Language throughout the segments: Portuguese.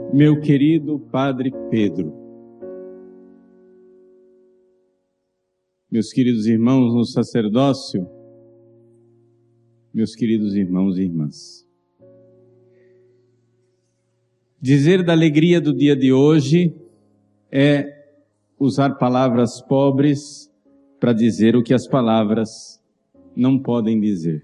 Meu querido Padre Pedro, meus queridos irmãos no sacerdócio, meus queridos irmãos e irmãs, dizer da alegria do dia de hoje é usar palavras pobres para dizer o que as palavras não podem dizer.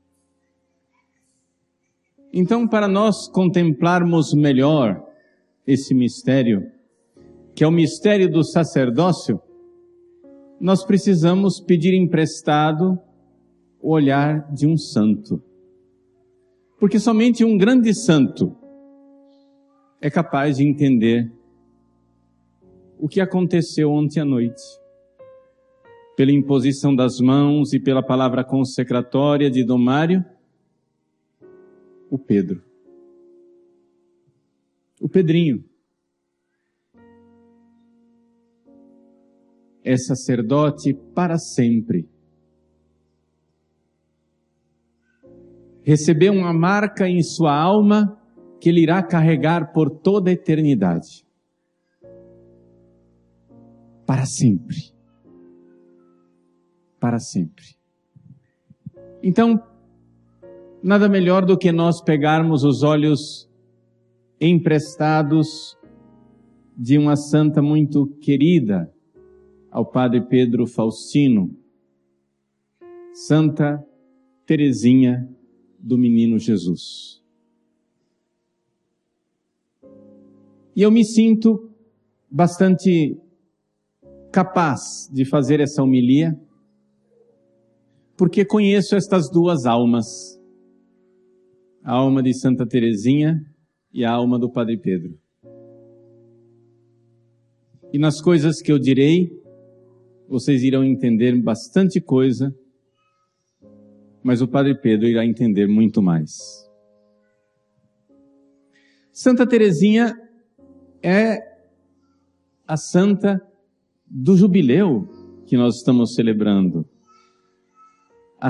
Então, para nós contemplarmos melhor esse mistério, que é o mistério do sacerdócio, nós precisamos pedir emprestado o olhar de um santo. Porque somente um grande santo é capaz de entender o que aconteceu ontem à noite. Pela imposição das mãos e pela palavra consecratória de Dom Mário, o Pedro. O Pedrinho é sacerdote para sempre. Recebeu uma marca em sua alma que ele irá carregar por toda a eternidade. Para sempre. Para sempre. Então, nada melhor do que nós pegarmos os olhos emprestados de uma santa muito querida ao Padre Pedro Faustino, Santa Teresinha do Menino Jesus. E eu me sinto bastante capaz de fazer essa homilia, porque conheço estas duas almas, a alma de Santa Teresinha e a alma do Padre Pedro. E nas coisas que eu direi, vocês irão entender bastante coisa, mas o Padre Pedro irá entender muito mais. Santa Teresinha é a santa do jubileu que nós estamos celebrando. Há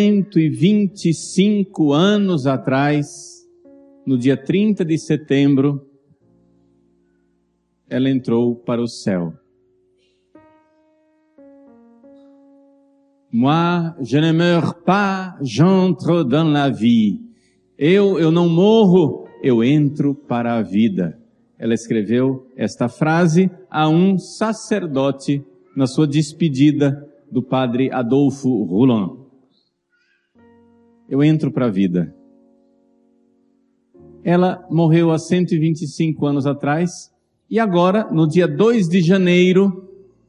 125 anos atrás, no dia 30 de setembro, ela entrou para o céu. Moi, je ne meurs pas, j'entre dans la vie. Eu não morro, eu entro para a vida. Ela escreveu esta frase a um sacerdote na sua despedida do padre Adolfo Roland. Eu entro para a vida. Ela morreu há 125 anos atrás, e agora, no dia 2 de janeiro,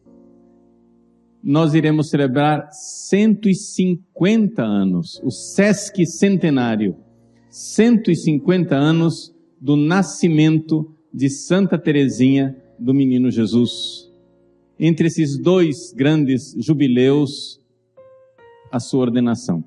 nós iremos celebrar 150 anos, o Sesc Centenário, 150 anos do nascimento de Santa Teresinha do Menino Jesus. Entre esses dois grandes jubileus, a sua ordenação.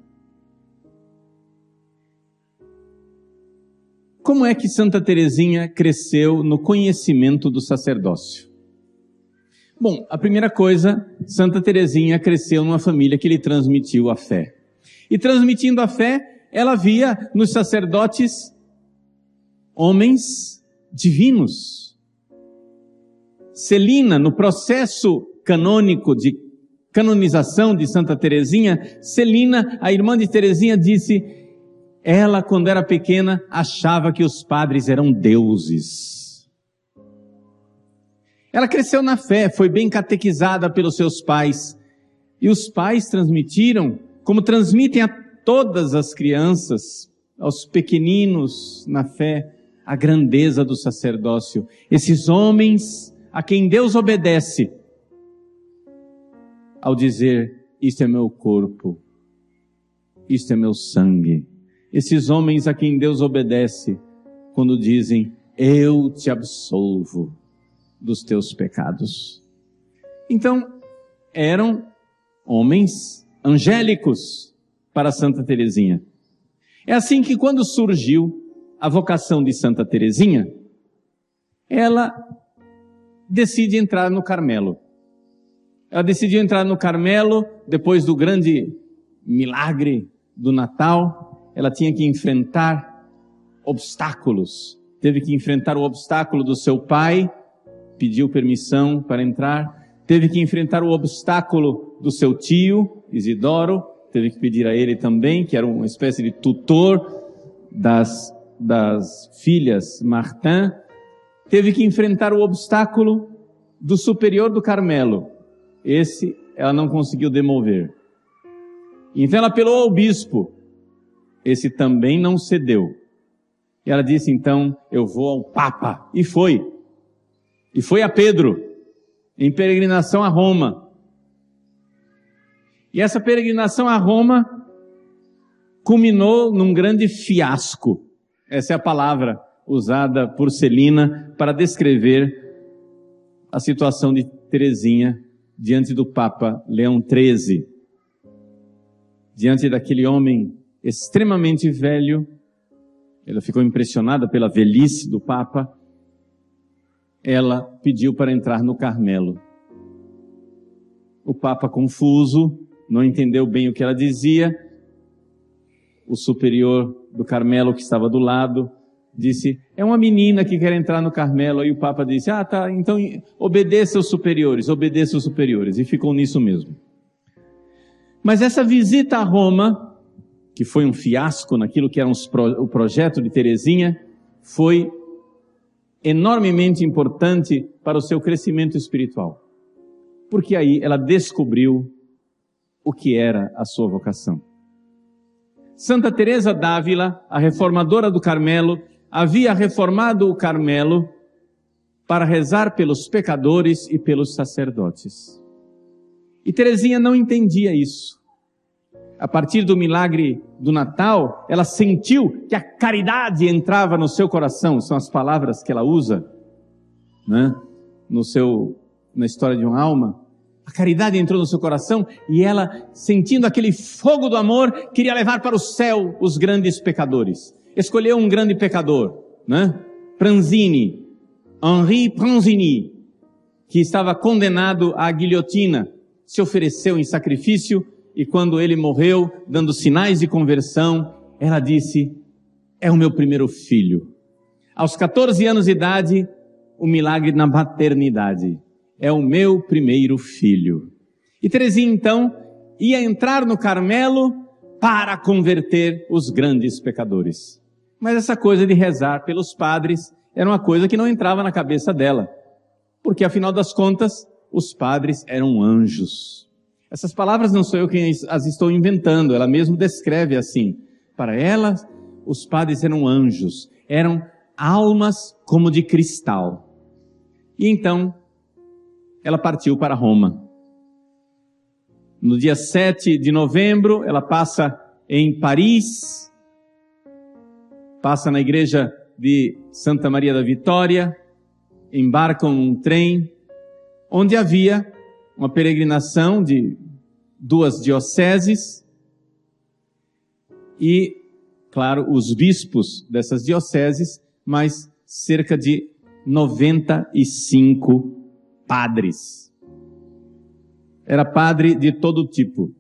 Como é que Santa Teresinha cresceu no conhecimento do sacerdócio? Bom, a primeira coisa, Santa Teresinha cresceu numa família que lhe transmitiu a fé. E transmitindo a fé, ela via nos sacerdotes homens divinos. Celina, no processo canônico de canonização de Santa Teresinha, Celina, a irmã de Teresinha, disse: ela, quando era pequena, achava que os padres eram deuses. Ela cresceu na fé, foi bem catequizada pelos seus pais. E os pais transmitiram, como transmitem a todas as crianças, aos pequeninos na fé, a grandeza do sacerdócio. Esses homens a quem Deus obedece, ao dizer: isto é meu corpo, isto é meu sangue. Esses homens a quem Deus obedece, quando dizem: eu te absolvo dos teus pecados. Então, eram homens angélicos para Santa Teresinha. É assim que, quando surgiu a vocação de Santa Teresinha, ela decide entrar no Carmelo. Ela decidiu entrar no Carmelo depois do grande milagre do Natal. Ela tinha que enfrentar obstáculos teve que enfrentar o obstáculo do seu pai, pediu permissão para entrar, teve que enfrentar o obstáculo do seu tio, Isidoro, teve que pedir a ele também, que era uma espécie de tutor das filhas Martin, teve que enfrentar o obstáculo do superior do Carmelo. Esse ela não conseguiu demover. Então ela apelou ao bispo. Esse também não cedeu. E ela disse, então, eu vou ao Papa. E foi. E foi a Pedro, em peregrinação a Roma. E essa peregrinação a Roma culminou num grande fiasco. Essa é a palavra usada por Celina para descrever a situação de Teresinha diante do Papa Leão XIII. Diante daquele homem extremamente velho, ela ficou impressionada pela velhice do Papa, ela pediu para entrar no Carmelo. O Papa, confuso, não entendeu bem o que ela dizia. O superior do Carmelo, que estava do lado, disse, é uma menina que quer entrar no Carmelo. Aí o Papa disse, tá, então obedeça os superiores. E ficou nisso mesmo. Mas essa visita a Roma, que foi um fiasco naquilo que era o projeto de Teresinha, foi enormemente importante para o seu crescimento espiritual. Porque aí ela descobriu o que era a sua vocação. Santa Teresa d'Ávila, a reformadora do Carmelo, havia reformado o Carmelo para rezar pelos pecadores e pelos sacerdotes. E Teresinha não entendia isso. A partir do milagre do Natal, ela sentiu que a caridade entrava no seu coração. São as palavras que ela usa, né? Na história de uma alma. A caridade entrou no seu coração e ela, sentindo aquele fogo do amor, queria levar para o céu os grandes pecadores. Escolheu um grande pecador, né? Pranzini, Henri Pranzini, que estava condenado à guilhotina, se ofereceu em sacrifício e quando ele morreu, dando sinais de conversão, ela disse, é o meu primeiro filho. Aos 14 anos de idade, o milagre na maternidade. É o meu primeiro filho. E Teresinha, então, ia entrar no Carmelo para converter os grandes pecadores. Mas essa coisa de rezar pelos padres era uma coisa que não entrava na cabeça dela. Porque, afinal das contas, os padres eram anjos. Essas palavras não sou eu quem as estou inventando, ela mesma descreve assim. Para ela, os padres eram anjos, eram almas como de cristal. E então, ela partiu para Roma. No dia 7 de novembro, ela passa em Paris, passa na igreja de Santa Maria da Vitória, embarcam num trem, onde havia uma peregrinação de 2 dioceses e, claro, os bispos dessas dioceses, mas cerca de 95 padres. Era padre de todo tipo.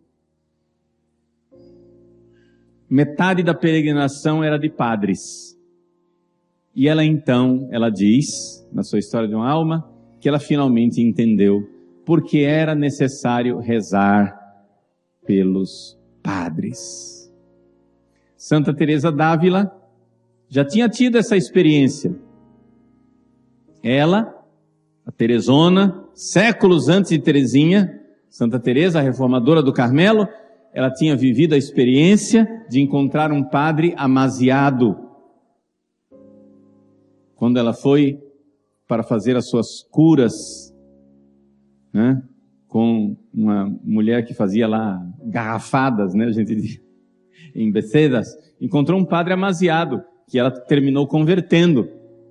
Metade da peregrinação era de padres. E ela então, ela diz, na sua história de uma alma, que ela finalmente entendeu porque era necessário rezar pelos padres. Santa Teresa d'Ávila já tinha tido essa experiência. Ela, a Teresona, séculos antes de Teresinha, Santa Teresa, a reformadora do Carmelo, ela tinha vivido a experiência de encontrar um padre amaziado. Quando ela foi para fazer as suas curas, né, com uma mulher que fazia lá garrafadas, né, a gente diz, em Becedas, encontrou um padre amaziado, que ela terminou convertendo.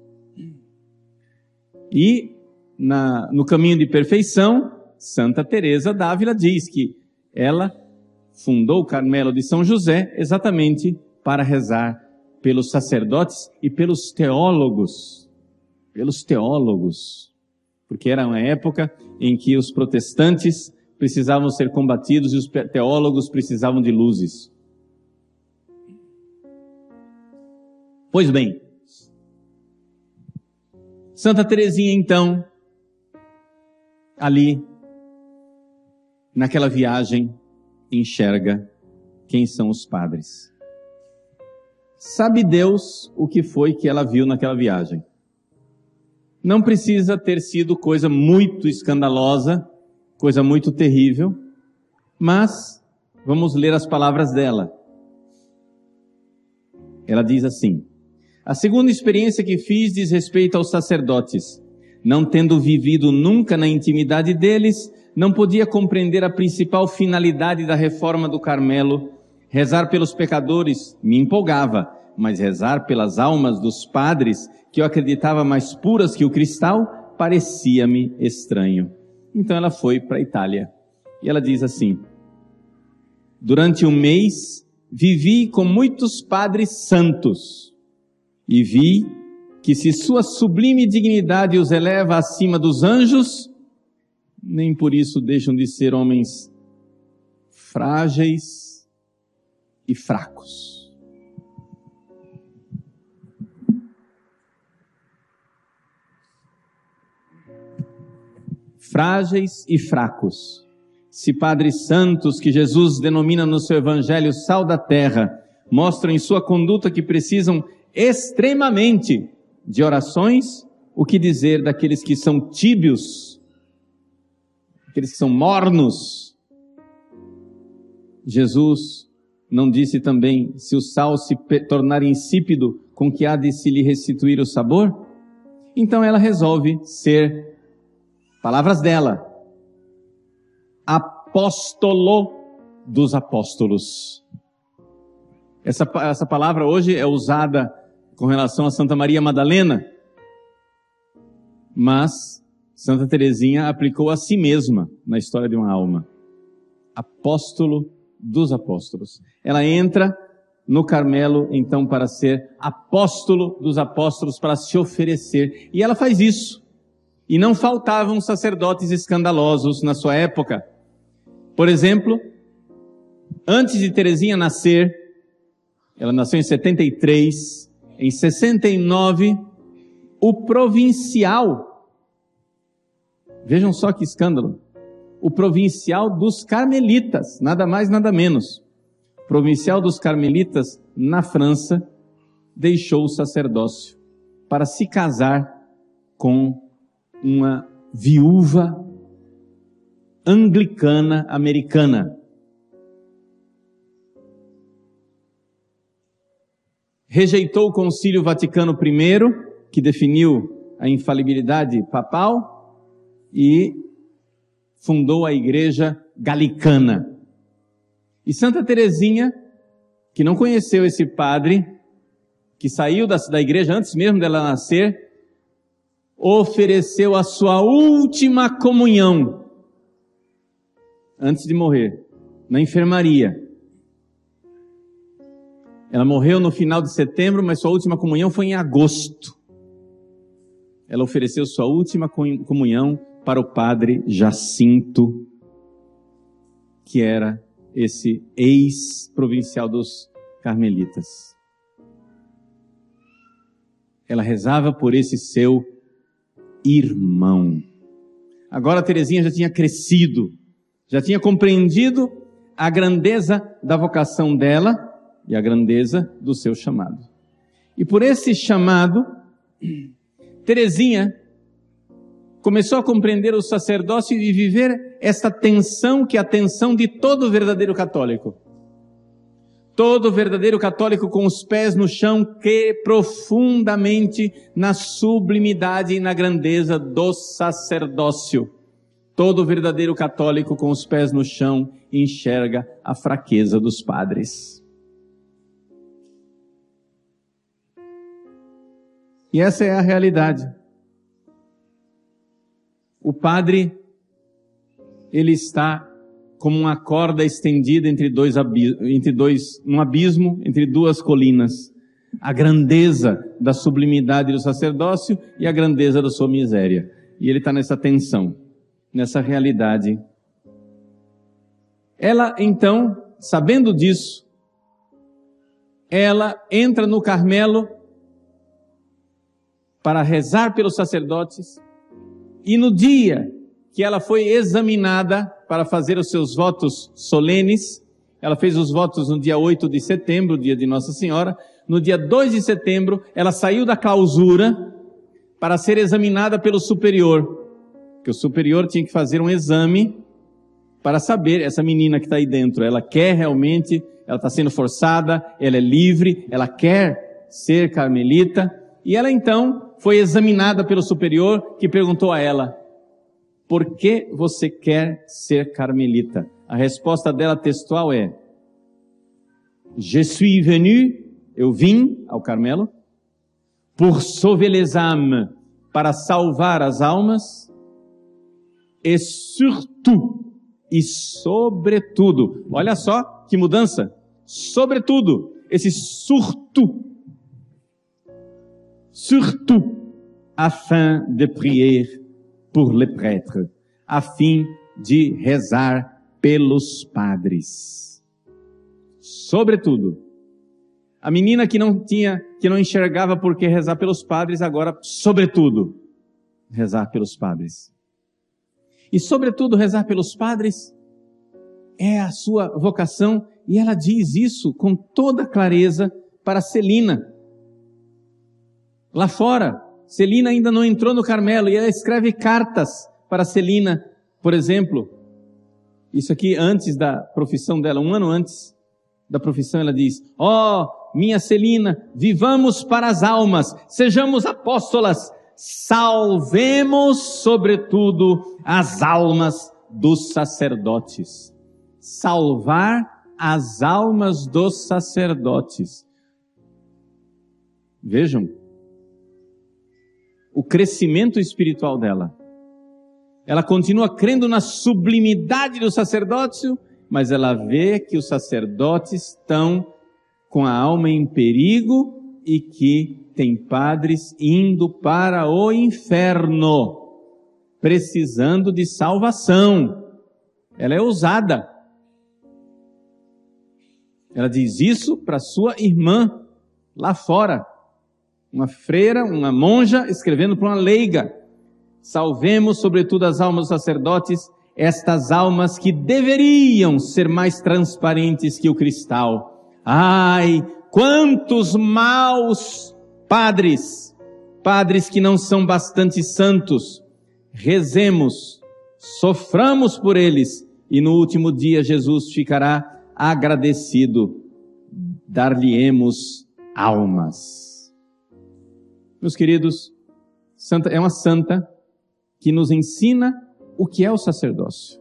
E no caminho de perfeição, Santa Teresa d'Ávila diz que ela fundou o Carmelo de São José exatamente para rezar pelos sacerdotes e pelos teólogos. Pelos teólogos. Porque era uma época em que os protestantes precisavam ser combatidos e os teólogos precisavam de luzes. Pois bem, Santa Teresinha, então, ali, naquela viagem, enxerga quem são os padres. Sabe Deus o que foi que ela viu naquela viagem? Não precisa ter sido coisa muito escandalosa, coisa muito terrível, mas vamos ler as palavras dela. Ela diz assim: a segunda experiência que fiz diz respeito aos sacerdotes. Não tendo vivido nunca na intimidade deles, não podia compreender a principal finalidade da reforma do Carmelo. Rezar pelos pecadores me empolgava, mas rezar pelas almas dos padres, que eu acreditava mais puras que o cristal, parecia-me estranho. Então ela foi para a Itália. E ela diz assim: durante um mês, vivi com muitos padres santos, e vi que se sua sublime dignidade os eleva acima dos anjos, nem por isso deixam de ser homens frágeis e fracos. Frágeis e fracos. Se padres santos, que Jesus denomina no seu evangelho sal da terra, mostram em sua conduta que precisam extremamente de orações, o que dizer daqueles que são tíbios, aqueles que são mornos? Jesus não disse também: se o sal se tornar insípido, com que há de se lhe restituir o sabor? Então ela resolve ser, palavras dela, apóstolo dos apóstolos. Essa palavra hoje é usada com relação a Santa Maria Madalena, mas Santa Teresinha aplicou a si mesma na história de uma alma. Apóstolo dos apóstolos. Ela entra no Carmelo, então, para ser apóstolo dos apóstolos, para se oferecer. E ela faz isso. E não faltavam sacerdotes escandalosos na sua época. Por exemplo, antes de Teresinha nascer, ela nasceu em 73, em 69, o provincial, vejam só que escândalo, o provincial dos carmelitas, nada mais, nada menos, provincial dos carmelitas na França, deixou o sacerdócio para se casar com uma viúva anglicana americana. Rejeitou o Concílio Vaticano I, que definiu a infalibilidade papal, e fundou a Igreja Galicana. E Santa Teresinha, que não conheceu esse padre, que saiu da igreja antes mesmo dela nascer, ofereceu a sua última comunhão antes de morrer, na enfermaria. Ela morreu no final de setembro, mas sua última comunhão foi em agosto. Ela ofereceu sua última comunhão para o padre Jacinto, que era esse ex-provincial dos carmelitas. Ela rezava por esse seu irmão. Agora a Teresinha já tinha crescido, já tinha compreendido a grandeza da vocação dela e a grandeza do seu chamado. E por esse chamado, Teresinha começou a compreender o sacerdócio e viver esta tensão, que é a tensão de todo verdadeiro católico. Todo verdadeiro católico com os pés no chão crê profundamente na sublimidade e na grandeza do sacerdócio. Todo verdadeiro católico com os pés no chão enxerga a fraqueza dos padres. E essa é a realidade. O padre, ele está como uma corda estendida entre um abismo, entre duas colinas. A grandeza da sublimidade do sacerdócio e a grandeza da sua miséria. E ele está nessa tensão, nessa realidade. Ela, então, sabendo disso, ela entra no Carmelo para rezar pelos sacerdotes, e no dia que ela foi examinada para fazer os seus votos solenes, ela fez os votos no dia 8 de setembro, dia de Nossa Senhora. No dia 2 de setembro, ela saiu da clausura para ser examinada pelo superior, que o superior tinha que fazer um exame para saber, essa menina que está aí dentro, ela quer realmente, ela está sendo forçada, ela é livre, ela quer ser carmelita, e ela então foi examinada pelo superior, que perguntou a ela: por que você quer ser carmelita? A resposta dela textual é: je suis venu, eu vim ao Carmelo, pour sauver les âmes, para salvar as almas, e surtout, e sobretudo, olha só que mudança, sobretudo, esse surtout, afin de prier pour les prêtres, a fim de rezar pelos padres. Sobretudo, a menina que não enxergava por que rezar pelos padres, agora, sobretudo, rezar pelos padres. E sobretudo, rezar pelos padres é a sua vocação, e ela diz isso com toda clareza para Celina. Lá fora, Celina ainda não entrou no Carmelo, e ela escreve cartas para Celina, por exemplo. Isso aqui antes da profissão dela, um ano antes da profissão, ela diz: minha Celina, vivamos para as almas, sejamos apóstolas, salvemos sobretudo as almas dos sacerdotes. Salvar as almas dos sacerdotes. Vejam o crescimento espiritual dela. Ela continua crendo na sublimidade do sacerdócio, mas ela vê que os sacerdotes estão com a alma em perigo e que tem padres indo para o inferno, precisando de salvação. Ela é ousada. Ela diz isso para sua irmã, lá fora. Uma freira, uma monja, escrevendo para uma leiga: salvemos sobretudo as almas dos sacerdotes, estas almas que deveriam ser mais transparentes que o cristal. Ai, quantos maus padres que não são bastante santos. Rezemos, soframos por eles, e no último dia Jesus ficará agradecido. Dar-lhe-emos almas. Meus queridos, é uma santa que nos ensina o que é o sacerdócio.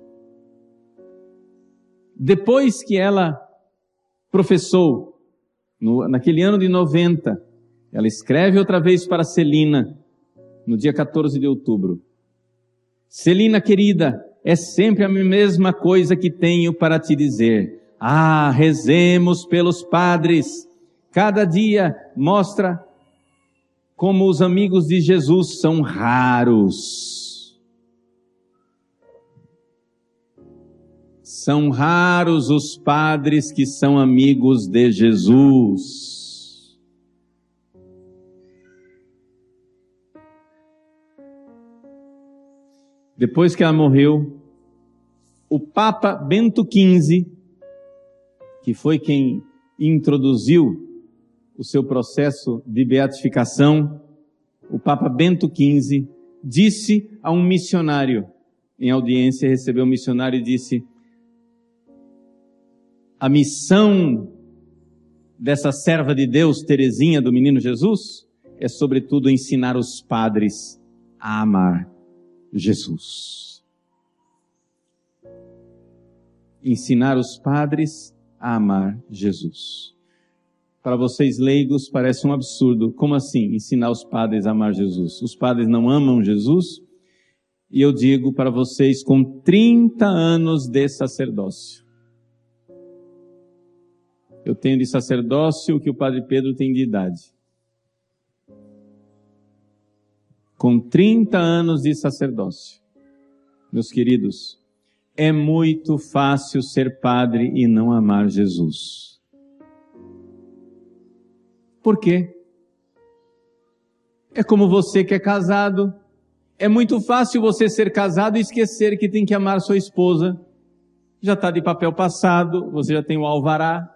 Depois que ela professou, naquele ano de 90, ela escreve outra vez para Celina, no dia 14 de outubro. Celina querida, é sempre a mesma coisa que tenho para te dizer. Rezemos pelos padres. Cada dia mostra como os amigos de Jesus são raros. São raros os padres que são amigos de Jesus. Depois que ela morreu, o Papa Bento XV, que foi quem introduziu o seu processo de beatificação, o Papa Bento XV disse a um missionário, em audiência, recebeu um missionário e disse: a missão dessa serva de Deus, Teresinha do Menino Jesus, é sobretudo ensinar os padres a amar Jesus. Ensinar os padres a amar Jesus. Para vocês leigos parece um absurdo. Como assim ensinar os padres a amar Jesus? Os padres não amam Jesus? E eu digo para vocês, com 30 anos de sacerdócio. Eu tenho de sacerdócio o que o Padre Pedro tem de idade. Com 30 anos de sacerdócio. Meus queridos, é muito fácil ser padre e não amar Jesus. Por quê? É como você que é casado. É muito fácil você ser casado e esquecer que tem que amar sua esposa. Já está de papel passado, você já tem o alvará.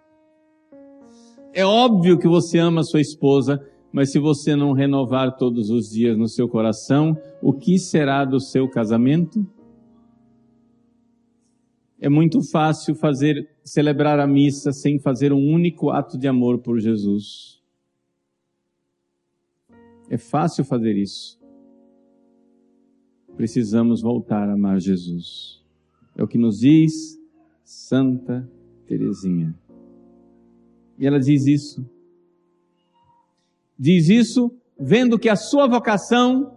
É óbvio que você ama sua esposa, mas se você não renovar todos os dias no seu coração, o que será do seu casamento? É muito fácil celebrar a missa sem fazer um único ato de amor por Jesus. É fácil fazer isso. Precisamos voltar a amar Jesus. É o que nos diz Santa Teresinha. E ela diz isso. Diz isso vendo que a sua vocação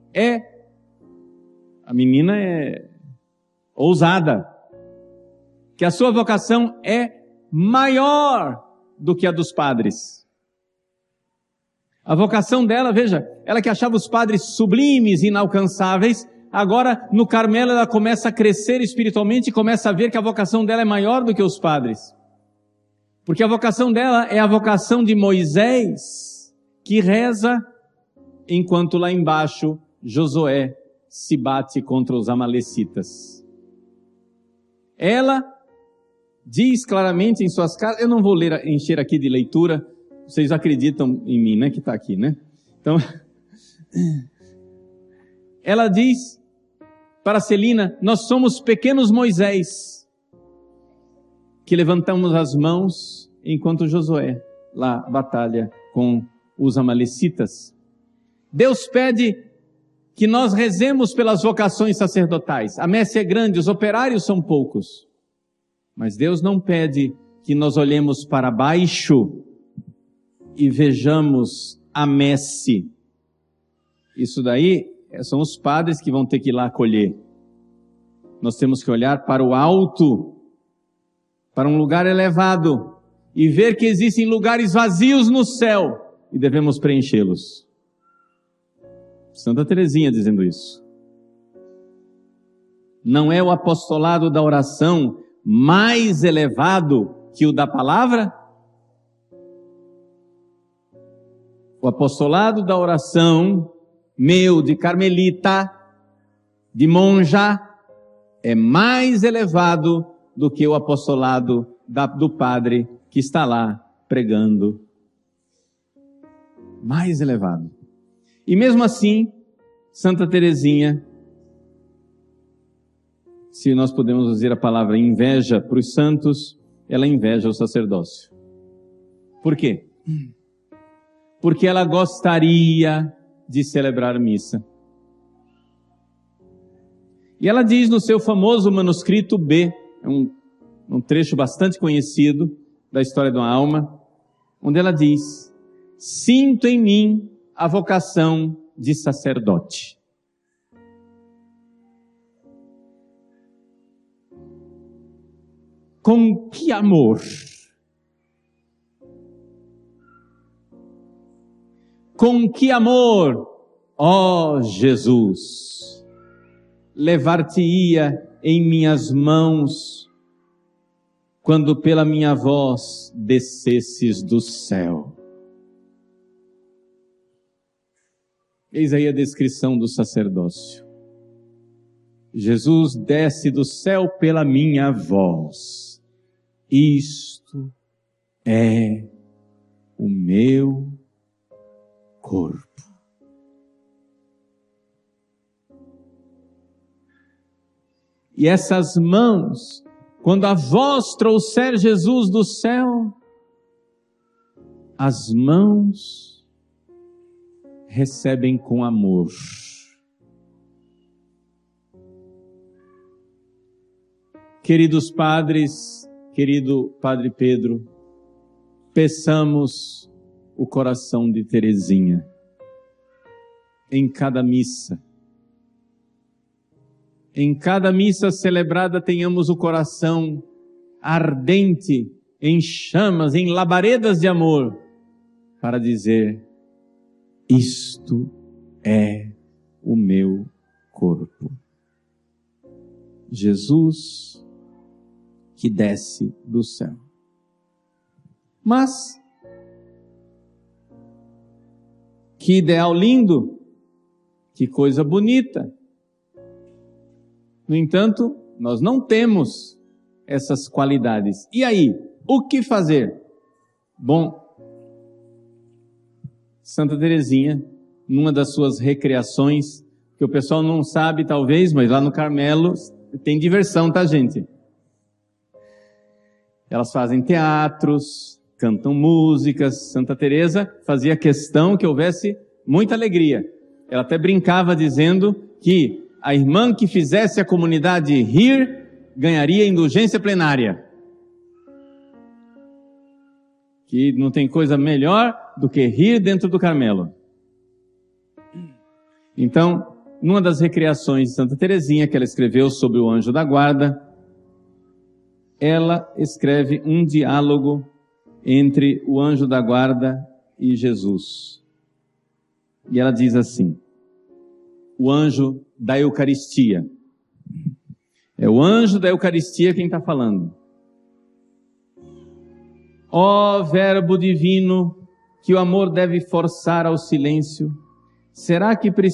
a menina é ousada, que a sua vocação é maior do que a dos padres. A vocação dela, veja, ela que achava os padres sublimes, inalcançáveis, agora no Carmelo ela começa a crescer espiritualmente e começa a ver que a vocação dela é maior do que os padres. Porque a vocação dela é a vocação de Moisés, que reza enquanto lá embaixo Josué se bate contra os amalecitas. Ela diz claramente em suas cartas, eu não vou encher aqui de leitura, vocês acreditam em mim, né, que está aqui, né? Então, ela diz para Celina, nós somos pequenos Moisés, que levantamos as mãos enquanto Josué lá batalha com os amalecitas. Deus pede que nós rezemos pelas vocações sacerdotais. A messe é grande, os operários são poucos. Mas Deus não pede que nós olhemos para baixo e vejamos a messe. Isso daí são os padres que vão ter que ir lá acolher. Nós temos que olhar para o alto, para um lugar elevado, e ver que existem lugares vazios no céu, e devemos preenchê-los. Santa Teresinha dizendo isso. Não é o apostolado da oração mais elevado que o da palavra? O apostolado da oração, meu, de carmelita, de monja, é mais elevado do que o apostolado do padre que está lá pregando. Mais elevado. E mesmo assim, Santa Teresinha, se nós podemos dizer a palavra inveja para os santos, ela inveja o sacerdócio. Por quê? Porque ela gostaria de celebrar missa. E ela diz no seu famoso manuscrito B, é um trecho bastante conhecido da história de uma alma, onde ela diz, sinto em mim a vocação de sacerdote. Com que amor! Com que amor, ó Jesus, levar-te-ia em minhas mãos quando pela minha voz descesses do céu. Eis aí a descrição do sacerdócio. Jesus desce do céu pela minha voz. Isto é o meu corpo. E essas mãos, quando a voz trouxer Jesus do céu, as mãos recebem com amor. Queridos padres, querido Padre Pedro, peçamos o coração de Teresinha em cada missa. Em cada missa celebrada tenhamos o coração ardente, em chamas, em labaredas de amor, para dizer, isto é o meu corpo. Jesus que desce do céu. Que ideal lindo! Que coisa bonita! No entanto, nós não temos essas qualidades. E aí, o que fazer? Bom, Santa Teresinha, numa das suas recreações, que o pessoal não sabe talvez, mas lá no Carmelo tem diversão, tá, gente? Elas fazem teatros, cantam músicas. Santa Teresa fazia questão que houvesse muita alegria. Ela até brincava dizendo que a irmã que fizesse a comunidade rir ganharia indulgência plenária. Que não tem coisa melhor do que rir dentro do Carmelo. Então, numa das recriações de Santa Teresinha, que ela escreveu sobre o anjo da guarda, ela escreve um diálogo entre o anjo da guarda e Jesus. E ela diz assim: o anjo da Eucaristia. É o anjo da Eucaristia quem está falando. Ó Verbo divino, que o amor deve forçar ao silêncio, será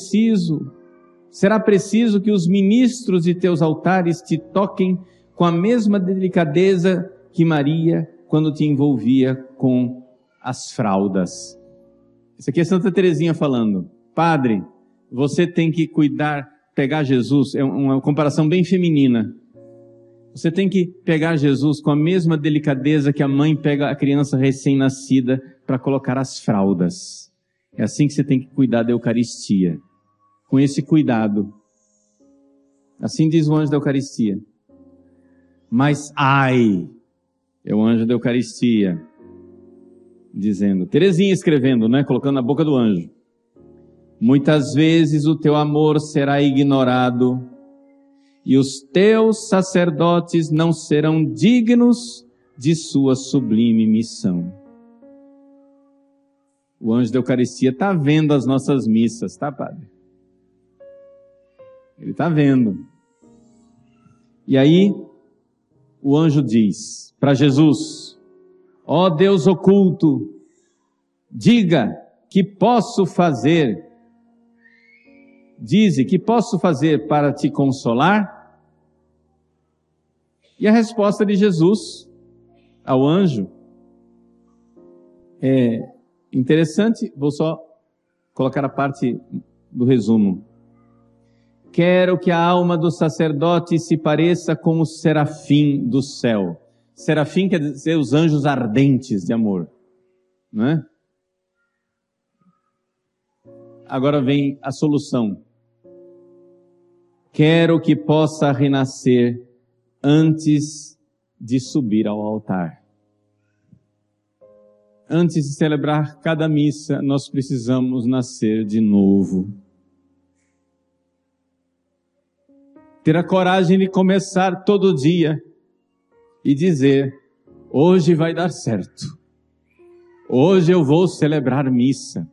preciso que os ministros de teus altares te toquem com a mesma delicadeza que Maria quando te envolvia com as fraldas. Isso aqui é Santa Teresinha falando. Padre, você tem que cuidar, pegar Jesus, é uma comparação bem feminina. Você tem que pegar Jesus com a mesma delicadeza que a mãe pega a criança recém-nascida para colocar as fraldas. É assim que você tem que cuidar da Eucaristia. Com esse cuidado. Assim diz o anjo da Eucaristia. Mas ai, é o anjo da Eucaristia dizendo, Teresinha escrevendo, né, colocando na boca do anjo. Muitas vezes o teu amor será ignorado e os teus sacerdotes não serão dignos de sua sublime missão. O anjo da Eucaristia está vendo as nossas missas, tá, padre? Ele está vendo. E aí, o anjo diz para Jesus: ó Deus oculto, diga que posso fazer. Dize que posso fazer para te consolar? E a resposta de Jesus ao anjo é interessante. Vou só colocar a parte do resumo. Quero que a alma do sacerdote se pareça com o serafim do céu. Serafim quer dizer os anjos ardentes de amor, não é? Agora vem a solução. Quero que possa renascer antes de subir ao altar. Antes de celebrar cada missa, nós precisamos nascer de novo. Ter a coragem de começar todo dia e dizer: hoje vai dar certo. Hoje eu vou celebrar missa.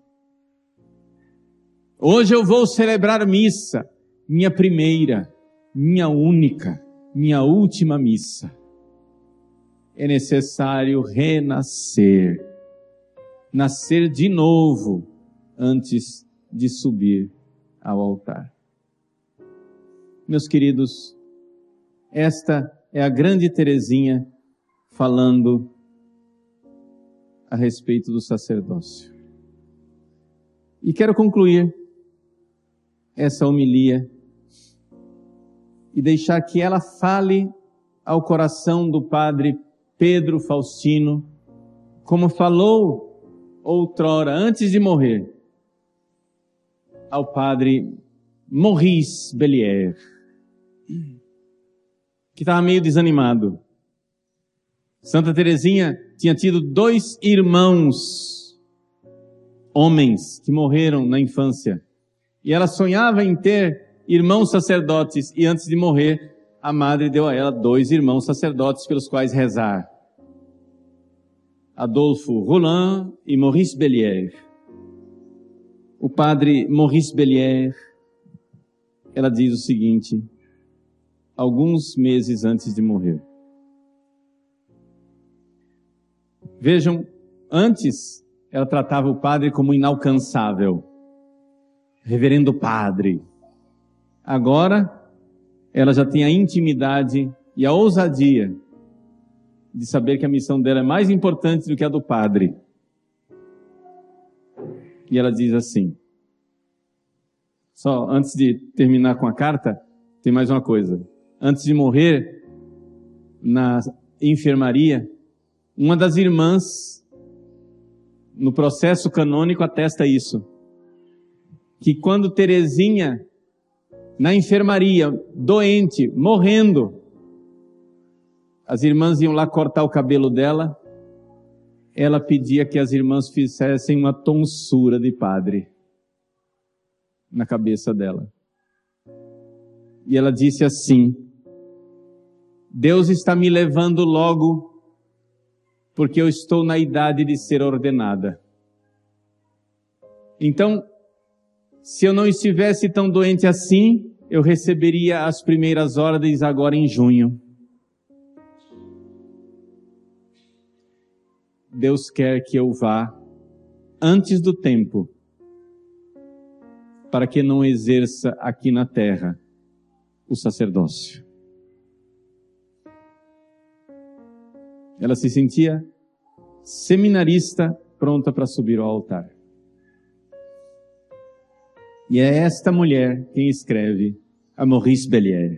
Hoje eu vou celebrar missa. Minha primeira, minha única, minha última missa. É necessário renascer. Nascer de novo antes de subir ao altar. Meus queridos, esta é a grande Teresinha falando a respeito do sacerdócio. E quero concluir essa homilia e deixar que ela fale ao coração do padre Pedro Faustino, como falou outrora, antes de morrer, ao padre Maurice Bellier, que estava meio desanimado. Santa Teresinha tinha tido 2 irmãos, homens, que morreram na infância. E ela sonhava em ter irmãos sacerdotes, e antes de morrer, a madre deu a ela 2 irmãos sacerdotes pelos quais rezar. Adolfo Roland e Maurice Bellier. O padre Maurice Bellier, ela diz o seguinte, alguns meses antes de morrer. Vejam, antes ela tratava o padre como inalcançável. reverendo padre. Agora, ela já tem a intimidade e a ousadia de saber que a missão dela é mais importante do que a do padre. E ela diz assim, só antes de terminar com a carta, tem mais uma coisa. Antes de morrer na enfermaria, uma das irmãs, no processo canônico, atesta isso. Que quando Teresinha, na enfermaria, doente, morrendo, as irmãs iam lá cortar o cabelo dela, ela pedia que as irmãs fizessem uma tonsura de padre na cabeça dela. E ela disse assim, Deus está me levando logo, porque eu estou na idade de ser ordenada. Então, se eu não estivesse tão doente assim, eu receberia as primeiras ordens agora em junho. Deus quer que eu vá antes do tempo, para que não exerça aqui na terra o sacerdócio. Ela se sentia seminarista, pronta para subir ao altar. E é esta mulher quem escreve a Maurice Bellière.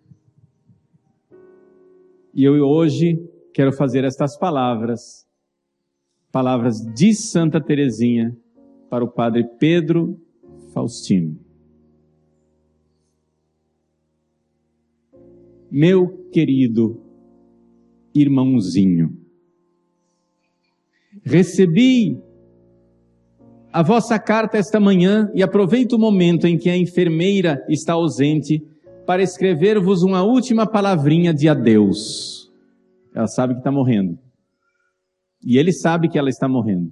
E eu hoje quero fazer estas palavras de Santa Teresinha para o Padre Pedro Faustino. Meu querido irmãozinho, recebi a vossa carta esta manhã e aproveito o momento em que a enfermeira está ausente para escrever-vos uma última palavrinha de adeus. Ela sabe que está morrendo. E ele sabe que ela está morrendo.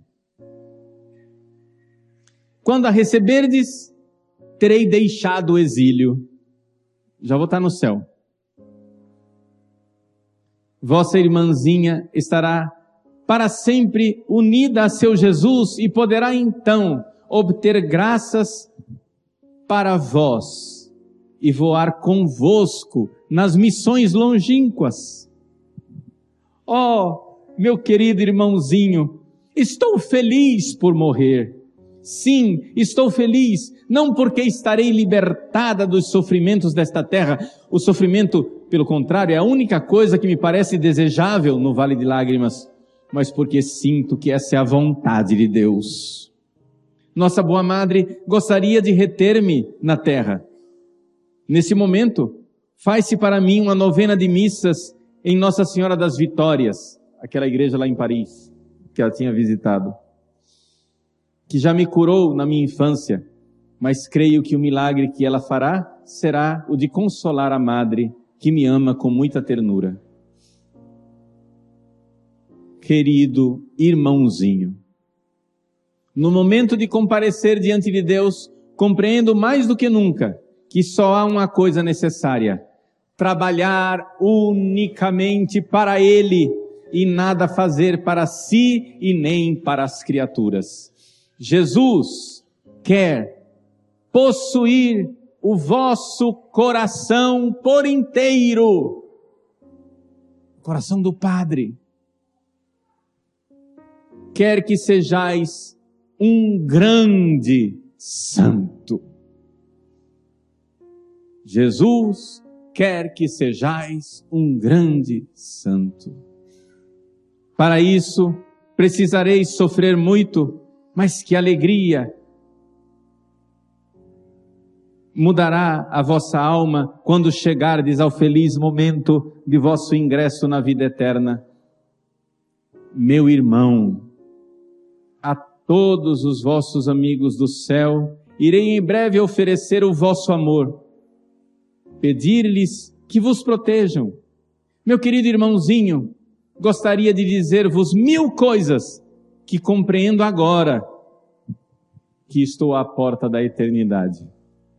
Quando a receberdes, terei deixado o exílio. Já vou estar no céu. Vossa irmãzinha estará para sempre unida a seu Jesus e poderá então obter graças para vós e voar convosco nas missões longínquas. Oh, meu querido irmãozinho, estou feliz por morrer. Sim, estou feliz, não porque estarei libertada dos sofrimentos desta terra. O sofrimento, pelo contrário, é a única coisa que me parece desejável no Vale de Lágrimas, mas porque sinto que essa é a vontade de Deus. Nossa boa Madre gostaria de reter-me na terra. Nesse momento, faz-se para mim uma novena de missas em Nossa Senhora das Vitórias, aquela igreja lá em Paris, que ela tinha visitado, que já me curou na minha infância, mas creio que o milagre que ela fará será o de consolar a Madre, que me ama com muita ternura. Querido irmãozinho, no momento de comparecer diante de Deus, compreendo mais do que nunca que só há uma coisa necessária: trabalhar unicamente para Ele e nada fazer para si e nem para as criaturas. Jesus quer possuir o vosso coração por inteiro, o coração do Padre. Quer que sejais um grande santo. Jesus quer que sejais um grande santo. Para isso, precisareis sofrer muito, mas que alegria mudará a vossa alma quando chegardes ao feliz momento de vosso ingresso na vida eterna. Meu irmão, a todos os vossos amigos do céu, irei em breve oferecer o vosso amor, pedir-lhes que vos protejam. Meu querido irmãozinho, gostaria de dizer-vos 1000 coisas que compreendo agora que estou à porta da eternidade.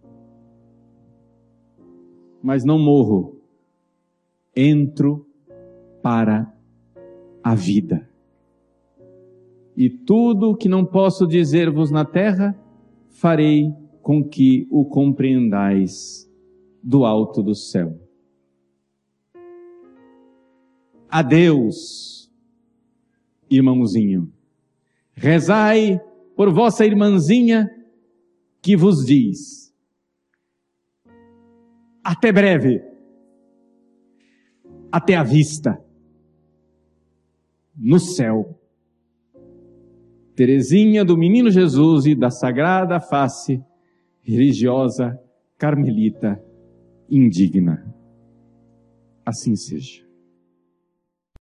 Mas não morro, entro para a vida. E tudo o que não posso dizer-vos na terra, farei com que o compreendais do alto do céu. Adeus, irmãozinho. Rezai por vossa irmãzinha que vos diz: até breve, até a vista, no céu. Teresinha do Menino Jesus e da Sagrada Face, religiosa carmelita indigna. Assim seja.